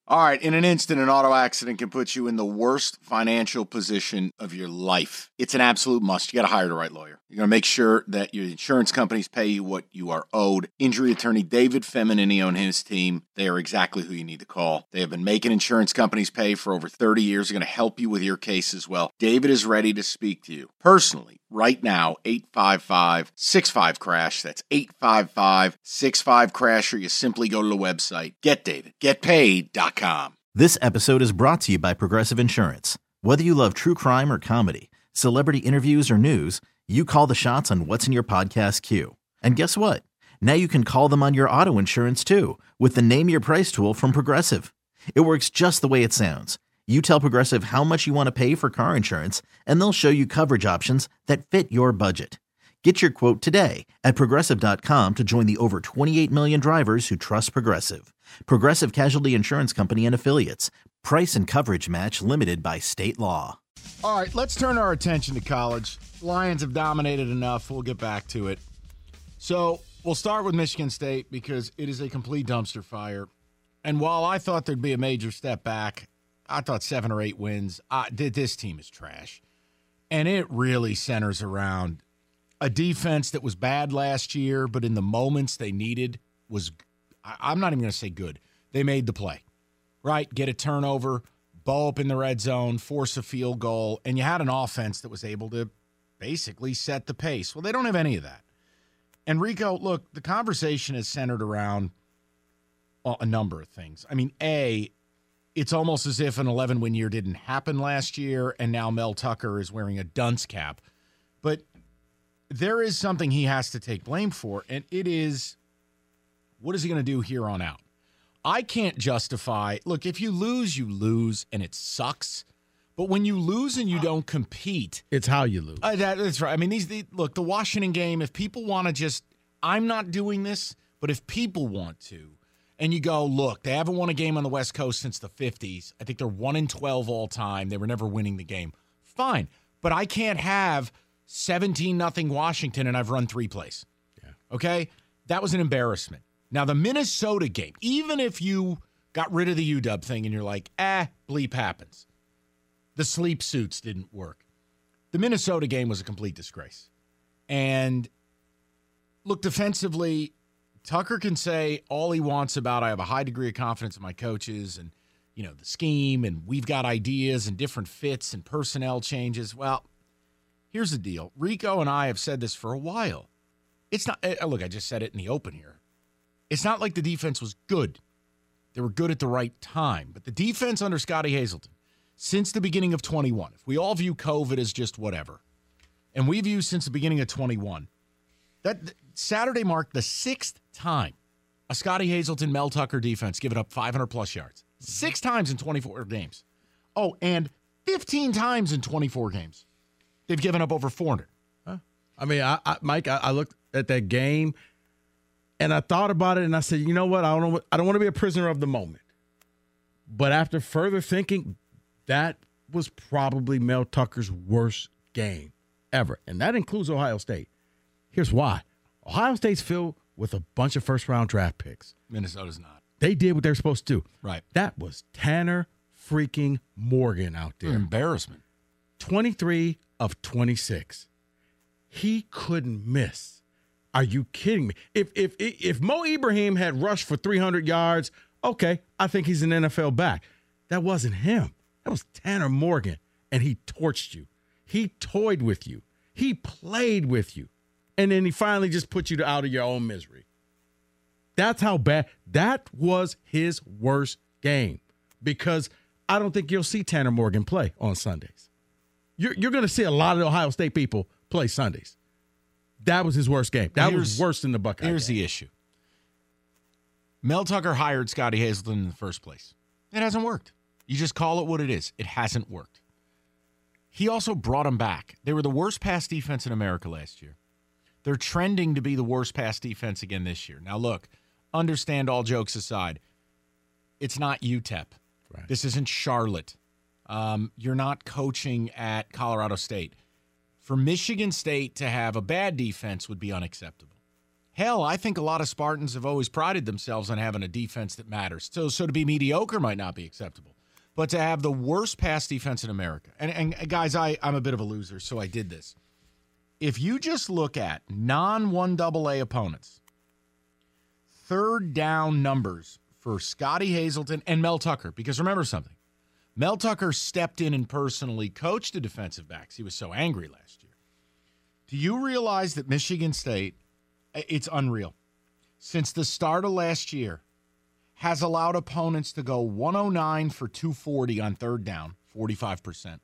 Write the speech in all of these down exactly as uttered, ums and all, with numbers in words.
All right, in an instant, an auto accident can put you in the worst financial position of your life. It's an absolute must. You got to hire the right lawyer. You're going to make sure that your insurance companies pay you what you are owed. Injury attorney David Feminini and his team, they are exactly who you need to call. They have been making insurance companies pay for over thirty years. They're going to help you with your case as well. David is ready to speak to you personally right now. eight five five, six five, crash. That's eight five five, six five, crash, or you simply go to the website get david get paid dot com. This episode is brought to you by Progressive Insurance. Whether you love true crime or comedy, celebrity interviews or news, you call the shots on what's in your podcast queue. And guess what? Now you can call them on your auto insurance too with the Name Your Price tool from Progressive. It works just the way it sounds. You tell Progressive how much you want to pay for car insurance, and they'll show you coverage options that fit your budget. Get your quote today at Progressive dot com to join the over twenty-eight million drivers who trust Progressive. Progressive Casualty Insurance Company and Affiliates. Price and coverage match limited by state law. All right, let's turn our attention to college. Lions have dominated enough. We'll get back to it. So we'll start with Michigan State because it is a complete dumpster fire. And while I thought there'd be a major step back, I thought seven or eight wins. Uh, this team is trash. And it really centers around a defense that was bad last year, but in the moments they needed was, I'm not even going to say good. They made the play, right? Get a turnover, ball up in the red zone, force a field goal, and you had an offense that was able to basically set the pace. Well, they don't have any of that. And Rico, look, the conversation is centered around a number of things. I mean, A, it's almost as if an eleven-win year didn't happen last year, and now Mel Tucker is wearing a dunce cap. But there is something he has to take blame for, and it is, what is he going to do here on out? I can't justify, look, if you lose, you lose, and it sucks. But when you lose and you don't compete. It's how you lose. Uh, that, that's right. I mean, these the, look, the Washington game, if people want to just, I'm not doing this, but if people want to, and you go, look, they haven't won a game on the West Coast since the fifties. I think they're one in twelve all time. They were never winning the game. Fine. But I can't have seventeen nothing Washington and I've run three plays. Yeah. Okay? That was an embarrassment. Now, the Minnesota game, even if you got rid of the U W thing and you're like, eh, bleep happens. The sleep suits didn't work. The Minnesota game was a complete disgrace. And look, defensively, Tucker can say all he wants about I have a high degree of confidence in my coaches and, you know, the scheme, and we've got ideas and different fits and personnel changes. Well, here's the deal. Rico and I have said this for a while. It's not, look, I just said it in the open here. It's not like the defense was good. They were good at the right time. But the defense under Scotty Hazelton, since the beginning of twenty-one, if we all view COVID as just whatever, and we view since the beginning of twenty-one, that Saturday marked the sixth time a Scotty Hazelton, Mel Tucker defense given up five hundred plus yards. Six times in twenty-four games. Oh, and fifteen times in twenty-four games. They've given up over four hundred. Huh? I mean, I, I, Mike, I, I looked at that game, and I thought about it, and I said, you know what? I don't know. I don't want to be a prisoner of the moment. But after further thinking, that was probably Mel Tucker's worst game ever, and that includes Ohio State. Here's why. Ohio State's filled with a bunch of first-round draft picks. Minnesota's not. They did what they were supposed to do. Right. That was Tanner freaking Morgan out there. An embarrassment. twenty-three of twenty-six. He couldn't miss. Are you kidding me? If if if Mo Ibrahim had rushed for three hundred yards, okay, I think he's an N F L back. That wasn't him. That was Tanner Morgan, and he torched you. He toyed with you. He played with you. And then he finally just put you out of your own misery. That's how bad. That was his worst game, because I don't think you'll see Tanner Morgan play on Sundays. You're, you're going to see a lot of Ohio State people play Sundays. That was his worst game. That here's, was worse than the Buckeye Here's game. the issue. Mel Tucker hired Scotty Hazelton in the first place. It hasn't worked. You just call it what it is. It hasn't worked. He also brought him back. They were the worst pass defense in America last year. They're trending to be the worst pass defense again this year. Now, look, understand all jokes aside, it's not U T E P. Right. This isn't Charlotte. Um, you're not coaching at Colorado State. For Michigan State to have a bad defense would be unacceptable. Hell, I think a lot of Spartans have always prided themselves on having a defense that matters. So, so to be mediocre might not be acceptable. But to have the worst pass defense in America, and, and guys, I, I'm a bit of a loser, so I did this. If you just look at non-one double A opponents, third down numbers for Scotty Hazelton and Mel Tucker, because remember something, Mel Tucker stepped in and personally coached the defensive backs. He was so angry last year. Do you realize that Michigan State, it's unreal, since the start of last year, has allowed opponents to go one oh nine for two forty on third down, forty-five percent.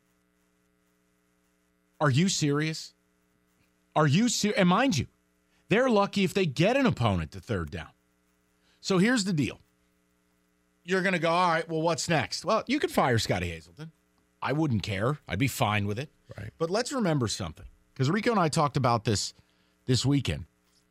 Are you serious? Are you serious? And mind you, they're lucky if they get an opponent to third down. So here's the deal. You're going to go, all right, well, what's next? Well, you could fire Scotty Hazelton. I wouldn't care. I'd be fine with it. Right. But let's remember something, because Rico and I talked about this this weekend.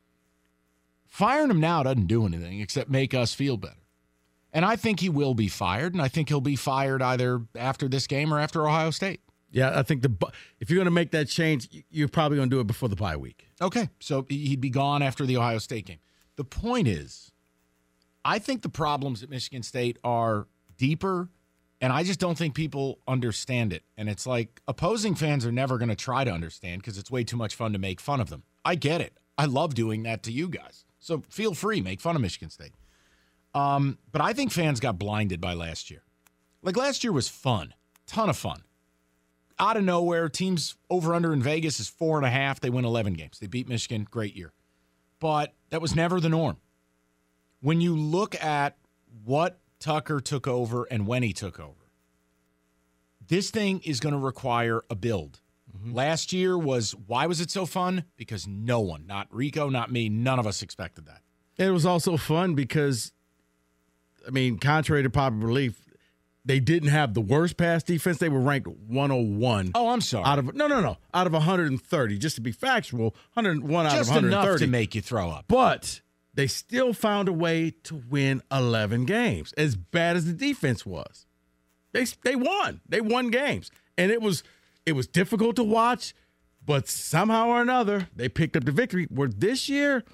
Firing him now doesn't do anything except make us feel better. And I think he will be fired, and I think he'll be fired either after this game or after Ohio State. Yeah, I think the if you're going to make that change, you're probably going to do it before the bye week. Okay, so he'd be gone after the Ohio State game. The point is, I think the problems at Michigan State are deeper, and I just don't think people understand it. And it's like opposing fans are never going to try to understand because it's way too much fun to make fun of them. I get it. I love doing that to you guys. So feel free, make fun of Michigan State. Um, but I think fans got blinded by last year. Like last year was fun, ton of fun. Out of nowhere, teams over-under in Vegas is four and a half. They win eleven games. They beat Michigan, great year. But that was never the norm. When you look at what Tucker took over and when he took over, this thing is going to require a build. Mm-hmm. Last year was, why was it so fun? Because no one, not Rico, not me, none of us expected that. It was also fun because, I mean, contrary to popular belief, they didn't have the worst pass defense. They were ranked one oh one. Oh, I'm sorry. Out of no, no, no. Out of one hundred thirty, just to be factual, one oh one out just of one hundred thirty. Just enough to make you throw up. But they still found a way to win eleven games, as bad as the defense was. They they won. They won games, and it was it was difficult to watch, but somehow or another they picked up the victory. Where this year,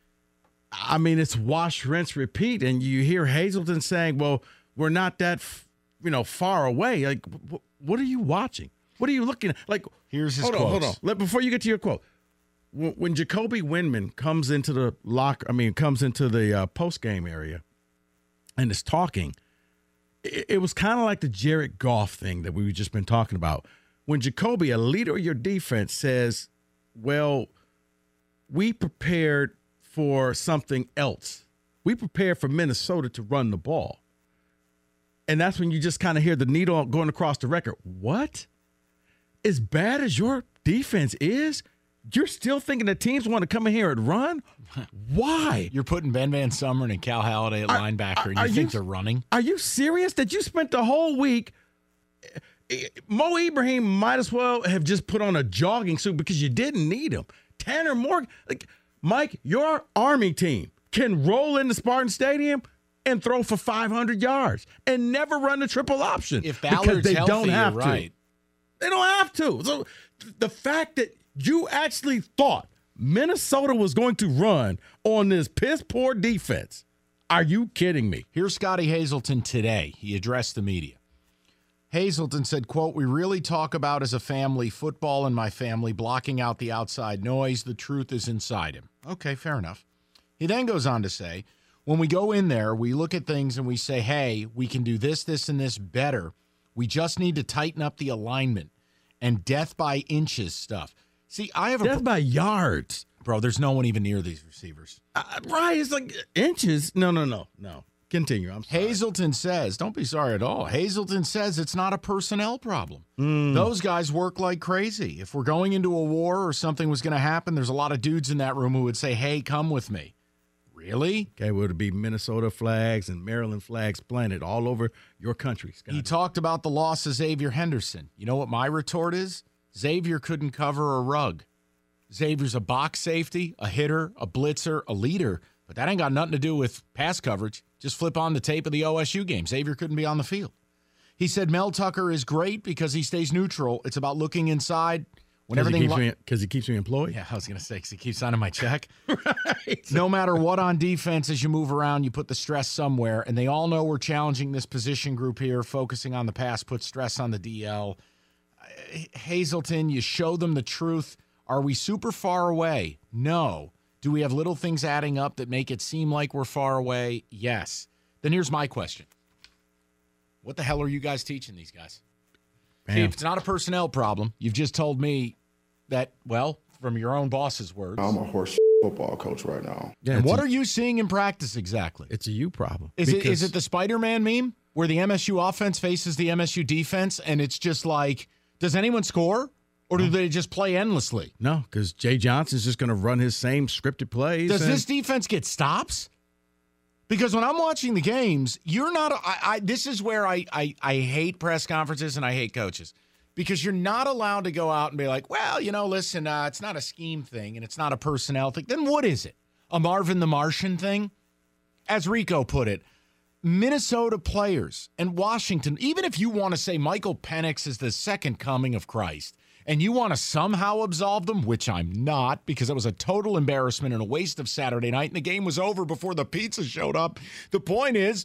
I mean, it's wash, rinse, repeat, and you hear Hazelton saying, "Well, we're not that." F- you know, far away. Like, what are you watching? What are you looking at? Like, here's his hold quotes. on, hold on. Let, before you get to your quote, when, when Jacoby Windman comes into the locker, I mean, comes into the uh, post game area and is talking, it, it was kind of like the Jared Goff thing that we've just been talking about. When Jacoby, a leader of your defense, says, "Well, we prepared for something else. We prepared for Minnesota to run the ball." And that's when you just kind of hear the needle going across the record. What? As bad as your defense is, you're still thinking that teams want to come in here and run? Why? You're putting Ben Van Sumeren and Cal Haladay at are, linebacker, and you think you, they're running? Are you serious that you spent the whole week? Mo Ibrahim might as well have just put on a jogging suit because you didn't need him. Tanner Morgan, like Mike, your Army team can roll into Spartan Stadium and throw for five hundred yards and never run the triple option. If Ballard's they healthy, don't have you're to. right. They don't have to. So the fact that you actually thought Minnesota was going to run on this piss-poor defense, are you kidding me? Here's Scotty Hazelton today. He addressed the media. Hazelton said, quote, "We really talk about as a family, football and my family, blocking out the outside noise. The truth is inside him." Okay, fair enough. He then goes on to say, "When we go in there, we look at things and we say, hey, we can do this, this, and this better. We just need to tighten up the alignment and death by inches stuff." See, I have a... Death by yards. Bro, there's no one even near these receivers. Uh, right, it's like inches. No, no, no, no. Continue, I'm sorry. Hazelton says, don't be sorry at all. Hazelton says it's not a personnel problem. Mm. Those guys work like crazy. If we're going into a war or something was going to happen, there's a lot of dudes in that room who would say, hey, come with me. Really? Okay, well, it'd be Minnesota flags and Maryland flags planted all over your country, Scott. He talked about the loss of Xavier Henderson. You know what my retort is? Xavier couldn't cover a rug. Xavier's a box safety, a hitter, a blitzer, a leader, but that ain't got nothing to do with pass coverage. Just flip on the tape of the O S U game. Xavier couldn't be on the field. He said Mel Tucker is great because he stays neutral. It's about looking inside When everything because he keeps me employed. Yeah, I was going to say because he keeps signing my check. Right. No matter what on defense, as you move around, you put the stress somewhere, and they all know we're challenging this position group here, focusing on the pass, put stress on the D L. Hazleton, you show them the truth. Are we super far away? No. Do we have little things adding up that make it seem like we're far away? Yes. Then here's my question. What the hell are you guys teaching these guys? See, if it's not a personnel problem, you've just told me that, well, from your own boss's words. I'm a horse football coach right now. Yeah, and what a, are you seeing in practice exactly? It's a you problem. Is it is it the Spider-Man meme where the M S U offense faces the M S U defense and it's just like, does anyone score? Or do no. they just play endlessly? No, because Jay Johnson's just going to run his same scripted plays. Does and- this defense get stops? Because when I'm watching the games, you're not – I, I this is where I, I I hate press conferences and I hate coaches. Because you're not allowed to go out and be like, well, you know, listen, uh, it's not a scheme thing and it's not a personnel thing. Then what is it? A Marvin the Martian thing? As Rico put it, Minnesota players and Washington, even if you want to say Michael Penix is the second coming of Christ and you want to somehow absolve them, which I'm not, because it was a total embarrassment and a waste of Saturday night, and the game was over before the pizza showed up. The point is,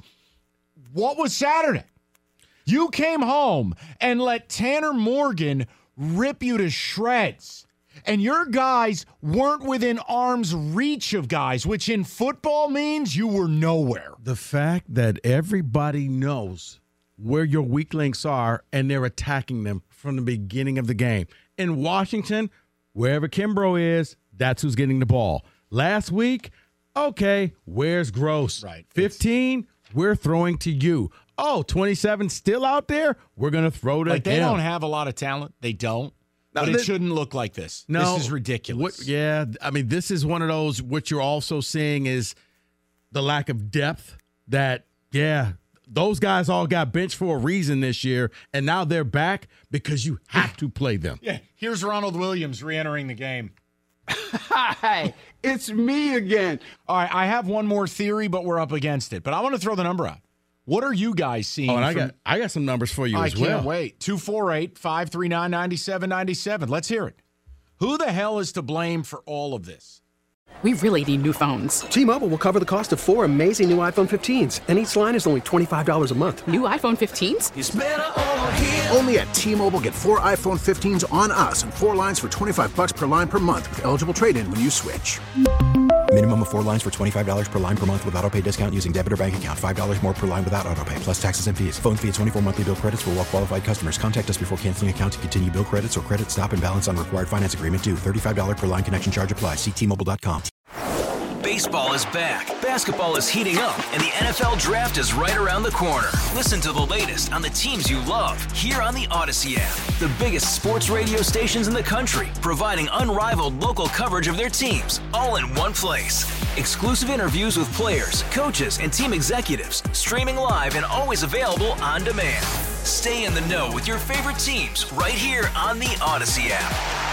what was Saturday? You came home and let Tanner Morgan rip you to shreds. And your guys weren't within arm's reach of guys, which in football means you were nowhere. The fact that everybody knows where your weak links are and they're attacking them from the beginning of the game. In Washington, wherever Kimbrough is, that's who's getting the ball. Last week, okay, where's Gross? Right. fifteen, we're throwing to you. Oh, twenty-seven still out there? We're going to throw to like they him. don't have a lot of talent. They don't. No, but they, it shouldn't look like this. No, this is ridiculous. What, yeah, I mean, this is one of those, what you're also seeing is the lack of depth that, yeah, those guys all got benched for a reason this year, and now they're back because you have to play them. Yeah, here's Ronald Williams re-entering the game. Hi, it's me again. All right, I have one more theory, but we're up against it. But I want to throw the number out. What are you guys seeing? Oh, and I from, got I got some numbers for you I as well. I can't wait. two four eight, five three nine, nine seven nine seven. Let's hear it. Who the hell is to blame for all of this? We really need new phones. T-Mobile will cover the cost of four amazing new iPhone fifteens, and each line is only twenty-five dollars a month. New iPhone fifteens? It's better over here. Only at T-Mobile, get four iPhone fifteens on us and four lines for twenty-five dollars per line per month with eligible trade-in when you switch. Minimum of four lines for twenty-five dollars per line per month with autopay discount using debit or bank account. five dollars more per line without autopay, plus taxes and fees. Phone fee at twenty-four monthly bill credits for well-qualified customers. Contact us before canceling account to continue bill credits or credit stop and balance on required finance agreement due. thirty-five dollars per line connection charge applies. See T Mobile dot com. Baseball is back, basketball is heating up, and the N F L Draft is right around the corner. Listen to the latest on the teams you love here on the Odyssey app. The biggest sports radio stations in the country, providing unrivaled local coverage of their teams, all in one place. Exclusive interviews with players, coaches, and team executives, streaming live and always available on demand. Stay in the know with your favorite teams right here on the Odyssey app.